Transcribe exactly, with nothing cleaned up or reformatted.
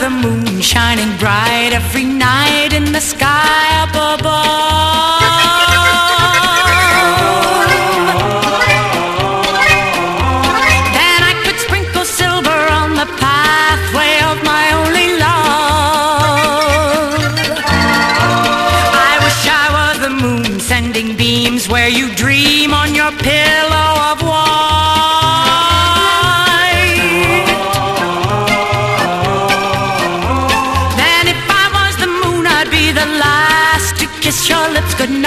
the moon shining bright every night in the sky up above. Then I could sprinkle silver on the pathway of my only love. I wish I were the moon sending beams where you dream on your pillow of white. Then if I was the moon, I'd be the last to kiss your lips goodnight.